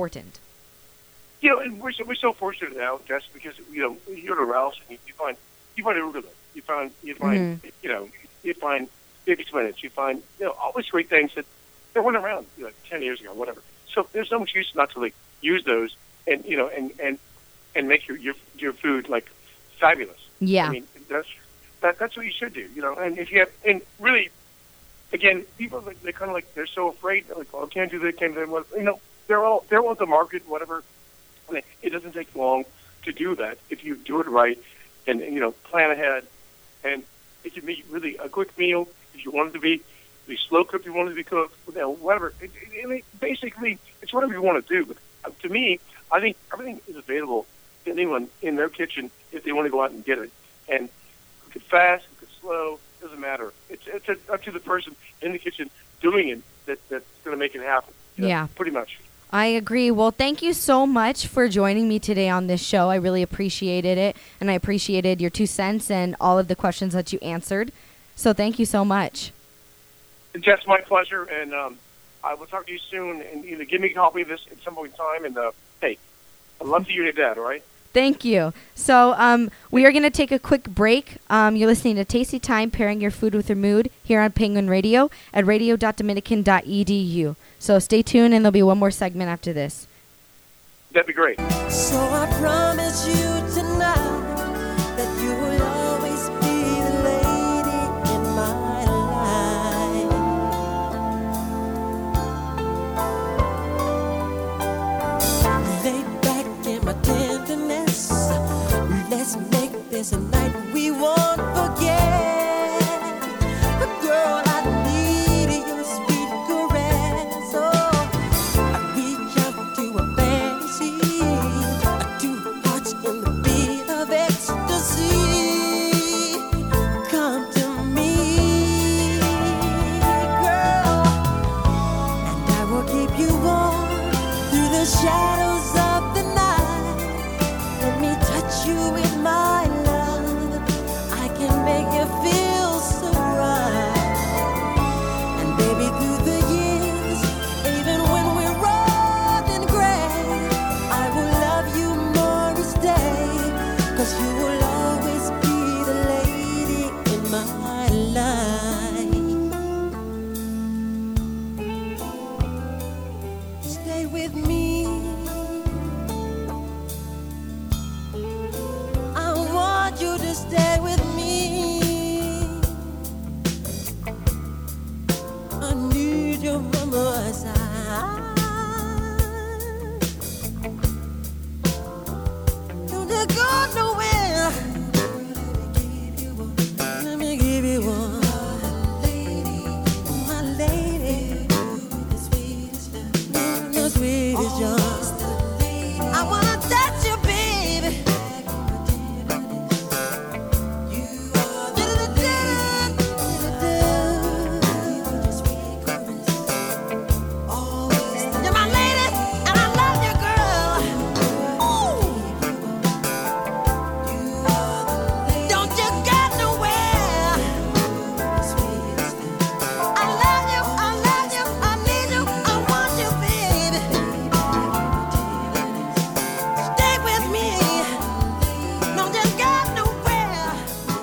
You know, and we're so fortunate now, just because, you know, you go to Ralph's and you find arugula, you find you know, you find baby spinach, you find, you know, all these great things that they weren't around, you know, 10 years ago, whatever. So there's no excuse not to like use those and, you know, and make your food like fabulous. Yeah. I mean, that's what you should do, you know. And if you have, and really, again, people they kind of like, they're so afraid, they're like, oh, can't do that, can't do that. You know, they're all at the market, whatever. I mean, it doesn't take long to do that if you do it right and you know, plan ahead. And it can be really a quick meal if you want it to be slow cooked, if you want it to be cooked, you know, whatever. Basically, it's whatever you want to do. But to me, I think everything is available to anyone in their kitchen if they want to go out and get it. And cook it fast, cook it slow, doesn't matter. It's up to the person in the kitchen doing it that's going to make it happen. You know, yeah. Pretty much. I agree. Well, thank you so much for joining me today on this show. I really appreciated it, and I appreciated your 2 cents and all of the questions that you answered. So thank you so much. Jess, my pleasure, and I will talk to you soon, and either give me a copy of this at some point in time, and hey, I'd love to hear your dad, all right? Thank you. So we are going to take a quick break. You're listening to Tasty Time, pairing your food with your mood here on Penguin Radio at radio.dominican.edu. So stay tuned, and there'll be one more segment after this. That'd be great. So I promise you tonight that you will always be the lady in my life. Lay back in my tenderness. Let's make this a night we won't forget. Girl, I need your sweet caress. Oh, I reach out to a fantasy. Two hearts in the beat of ecstasy. Come to me, girl, and I will keep you warm through the shadows of the night. Let me touch you with my love. I can make you feel so right. And baby, through the years, even when we're old and gray, I will love you more each day. 'Cause you will always be the lady in my life. Stay with me. I want you to stay with me. I need you by my side. Don't you go nowhere. Let me give you one. My lady, the sweetest yours. I wanna touch you, baby. You're my lady, and I love you, girl. Don't you go nowhere. I love you, I need you, I want you, baby. Stay with me. Don't you go nowhere.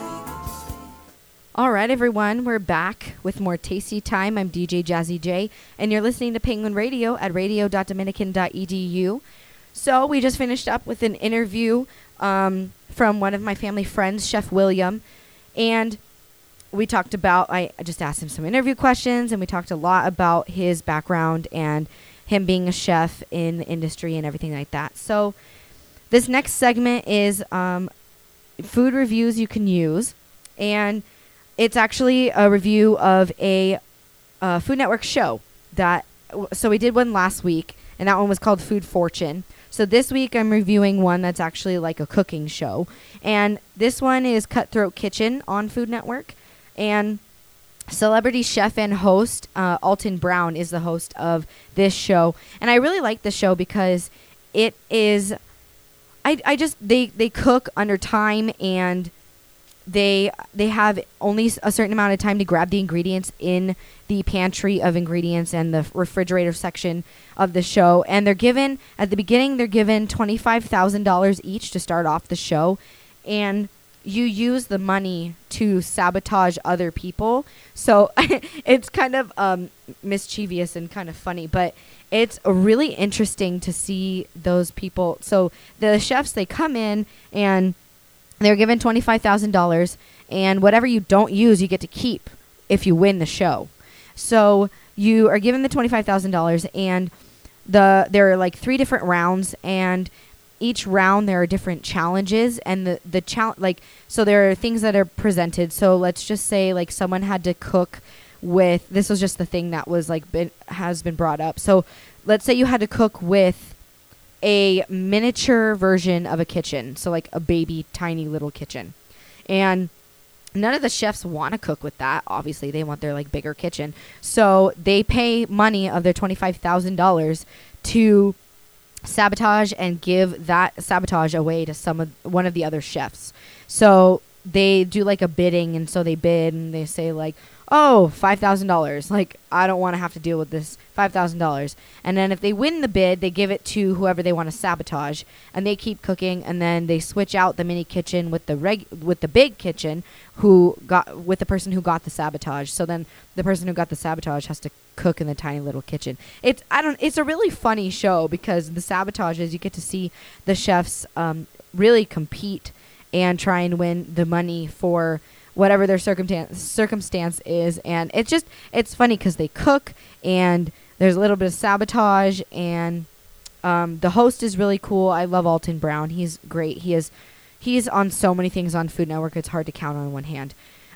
All right, everyone, we're back with more Tasty Time. I'm DJ Jazzy J, and you're listening to Penguin Radio at radio.dominican.edu. So we just finished up with an interview from one of my family friends, Chef William, and we talked about, I just asked him some interview questions, and we talked a lot about his background and him being a chef in the industry and everything like that. So this next segment is food reviews you can use, and it's actually a review of a Food Network show so we did one last week, and that one was called Food Fortune. So this week I'm reviewing one that's actually like a cooking show, and this one is Cutthroat Kitchen on Food Network, and celebrity chef and host Alton Brown is the host of this show, and I really like the show because it is, I just they cook under time, and they have only a certain amount of time to grab the ingredients in the pantry of ingredients and the refrigerator section of the show, and they're given at the beginning $25,000 each to start off the show, and you use the money to sabotage other people. So it's kind of mischievous and kind of funny, but it's really interesting to see those people. So the chefs, they come in and they're given $25,000, and whatever you don't use, you get to keep if you win the show. So you are given the $25,000, and there are like 3 different rounds, and each round there are different challenges, and the challenge, so there are things that are presented. So let's just say like someone had to cook with, this was just the thing that was has been brought up. So let's say you had to cook with a miniature version of a kitchen, so like a baby tiny little kitchen, and none of the chefs want to cook with that. Obviously they want their like bigger kitchen, so they pay money of their $25,000 to sabotage and give that sabotage away to one of the other chefs. So they do like a bidding, and so they bid and they say like, oh, $5,000. Like, I don't want to have to deal with this $5,000. And then if they win the bid, they give it to whoever they want to sabotage, and they keep cooking. And then they switch out the mini kitchen with the big kitchen, with the person who got the sabotage. So then the person who got the sabotage has to cook in the tiny little kitchen. It's a really funny show because the sabotages, you get to see the chefs really compete and try and win the money for whatever their circumstance is. And it's funny because they cook, and there's a little bit of sabotage, and the host is really cool. I love Alton Brown. He's great. He's on so many things on Food Network, it's hard to count on one hand.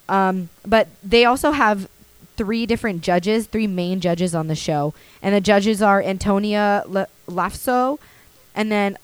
But they also have 3 main judges on the show, and the judges are Antonia Lafaso, and then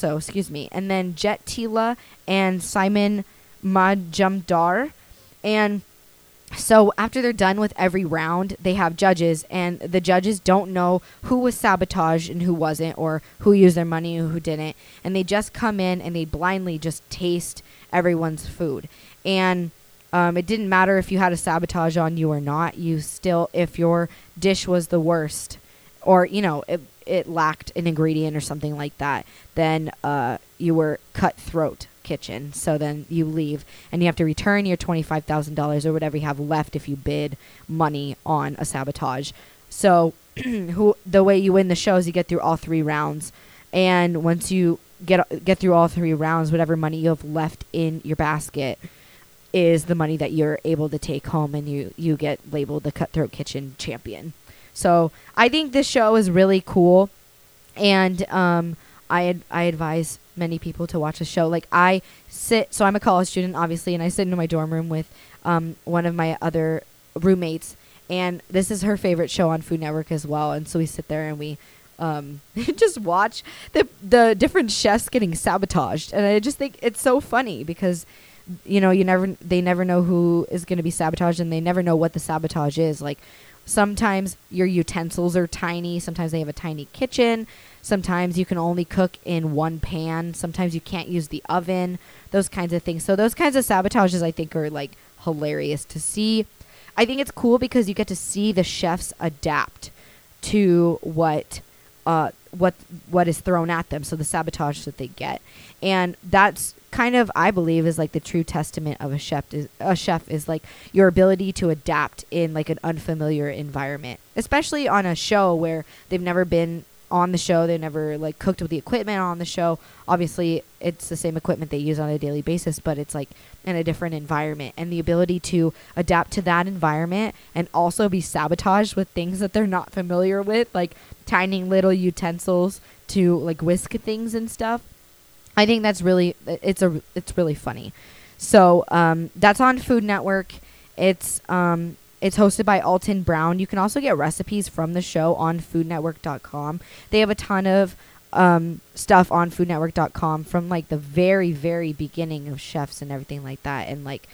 Jet Tila and Simon Majumdar. And so after they're done with every round, they have judges, and the judges don't know who was sabotaged and who wasn't, or who used their money and who didn't. And they just come in and they blindly just taste everyone's food. And it didn't matter if you had a sabotage on you or not. You still, if your dish was the worst, or, it lacked an ingredient or something like that, then you were Cutthroat Kitchen. So then you leave, and you have to return your $25,000 or whatever you have left if you bid money on a sabotage. So the way you win the show is you get through all 3 rounds, and once you get through all 3 rounds, whatever money you have left in your basket is the money that you're able to take home, and you get labeled the Cutthroat Kitchen champion. So I think this show is really cool, and I advise many people to watch the show. Like, so I'm a college student, obviously, and I sit in my dorm room with one of my other roommates, and this is her favorite show on Food Network as well. And so we sit there and we just watch the different chefs getting sabotaged, and I just think it's so funny because they never know who is going to be sabotaged, and they never know what the sabotage is. Like, sometimes your utensils are tiny. Sometimes they have a tiny kitchen. Sometimes you can only cook in one pan. Sometimes you can't use the oven. Those kinds of things. So those kinds of sabotages, I think, are like hilarious to see. I think it's cool because you get to see the chefs adapt to what is thrown at them. So the sabotage that they get, and that's kind of, I believe, is like the true testament of a chef is like your ability to adapt in like an unfamiliar environment, especially on a show where they've never been on the show. They've never like cooked with the equipment on the show. Obviously it's the same equipment they use on a daily basis, but it's like in a different environment, and the ability to adapt to that environment and also be sabotaged with things that they're not familiar with, like tiny little utensils to like whisk things and stuff. I think that's really, it's really funny. So that's on Food Network. It's It's hosted by Alton Brown. You can also get recipes from the show on foodnetwork.com. They have a ton of stuff on foodnetwork.com from like the very, very beginning of chefs and everything like that. And like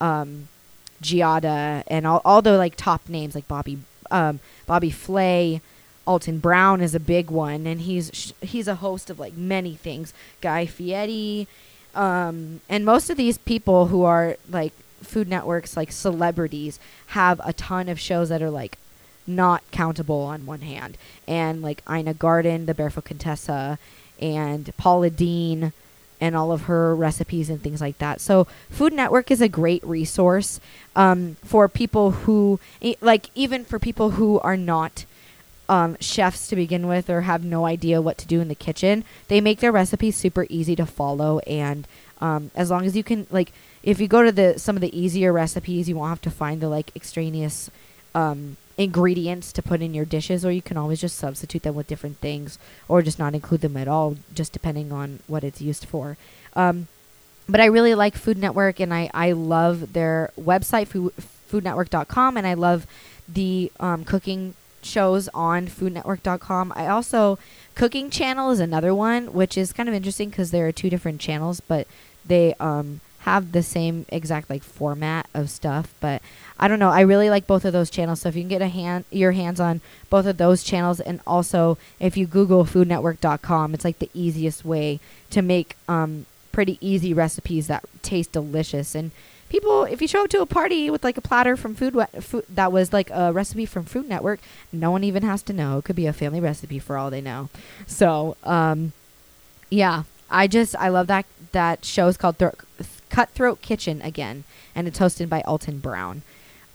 Giada and all the like top names like Bobby Flay. Alton Brown is a big one, and he's a host of like many things. Guy Fieri, and most of these people who are like Food Network's like celebrities have a ton of shows that are like not countable on one hand, and like Ina Garten, the Barefoot Contessa, and Paula Deen, and all of her recipes and things like that. So Food Network is a great resource for people who like, even for people who are not chefs to begin with or have no idea what to do in the kitchen. They make their recipes super easy to follow, and as long as you can, like, if you go to some of the easier recipes, you won't have to find the like extraneous ingredients to put in your dishes, or you can always just substitute them with different things or just not include them at all, just depending on what it's used for. But I really like Food Network, and I love their website, foodnetwork.com, and I love the cooking shows on foodnetwork.com. I also, Cooking Channel is another one, which is kind of interesting because there are two different channels, but they have the same exact like format of stuff. But I don't know, I really like both of those channels. So if you can get your hands on both of those channels, and also if you Google foodnetwork.com, it's like the easiest way to make pretty easy recipes that taste delicious. And people, if you show up to a party with like a platter from food that was like a recipe from Food Network, no one even has to know. It could be a family recipe for all they know. So, yeah, I love that show is called Cutthroat Kitchen again, and it's hosted by Alton Brown.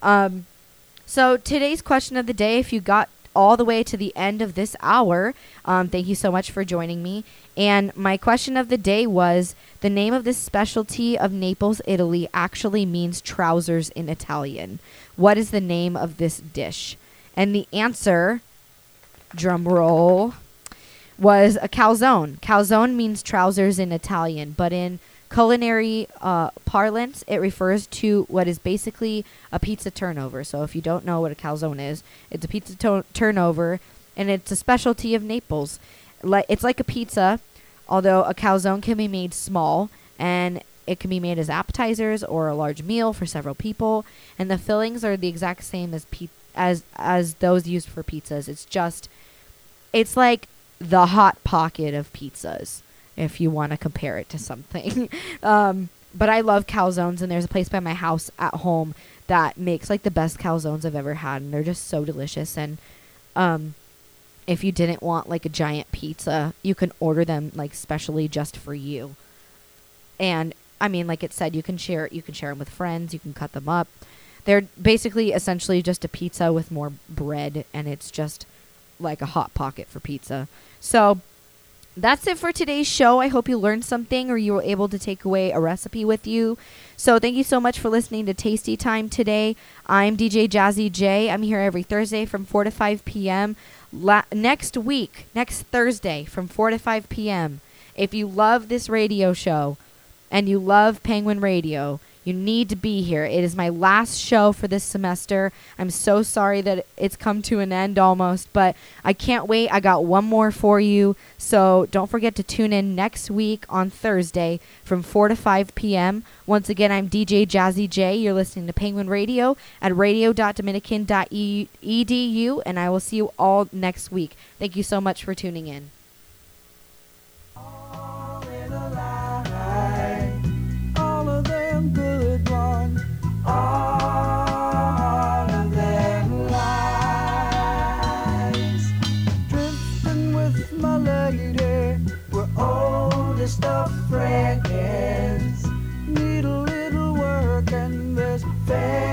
So today's question of the day, if you got all the way to the end of this hour, thank you so much for joining me. And my question of the day was, the name of this specialty of Naples, Italy actually means trousers in Italian. What is the name of this dish? And the answer, drum roll, was a calzone. Calzone means trousers in Italian, but in culinary parlance, it refers to what is basically a pizza turnover. So if you don't know what a calzone is, it's a pizza turnover, and it's a specialty of Naples. It's like a pizza, although a calzone can be made small, and it can be made as appetizers or a large meal for several people. And the fillings are the exact same as those used for pizzas. It's like the Hot Pocket of pizzas, if you want to compare it to something. But I love calzones, and there's a place by my house at home that makes like the best calzones I've ever had, and they're just so delicious. And if you didn't want like a giant pizza, you can order them like specially just for you. And I mean, like it said, you can share them with friends, you can cut them up. They're basically essentially just a pizza with more bread, and it's just like a Hot Pocket for pizza. So that's it for today's show. I hope you learned something, or you were able to take away a recipe with you. So thank you so much for listening to Tasty Time today. I'm DJ Jazzy J. I'm here every Thursday from 4 to 5 p.m. Next Thursday from 4 to 5 p.m. If you love this radio show and you love Penguin Radio, you need to be here. It is my last show for this semester. I'm so sorry that it's come to an end almost, but I can't wait. I got one more for you. So don't forget to tune in next week on Thursday from 4 to 5 p.m. Once again, I'm DJ Jazzy J. You're listening to Penguin Radio at radio.dominican.edu, and I will see you all next week. Thank you so much for tuning in. All of them lies. Drifting with my lady, we're oldest of friends. Need a little work and there's fair.